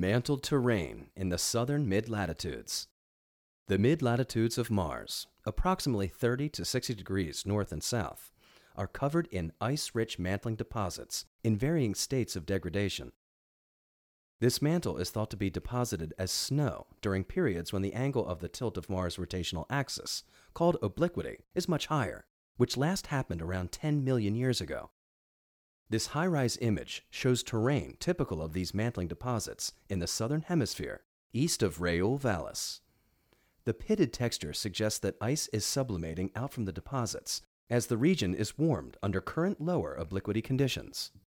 Mantled terrain in the southern mid-latitudes. The mid-latitudes of Mars, approximately 30 to 60 degrees north and south, are covered in ice-rich mantling deposits in varying states of degradation. This mantle is thought to be deposited as snow during periods when the angle of the tilt of Mars' rotational axis, called obliquity, is much higher, which last happened around 10 million years ago. This high-rise image shows terrain typical of these mantling deposits in the southern hemisphere, east of Raoul Vallis. The pitted texture suggests that ice is sublimating out from the deposits as the region is warmed under current lower obliquity conditions.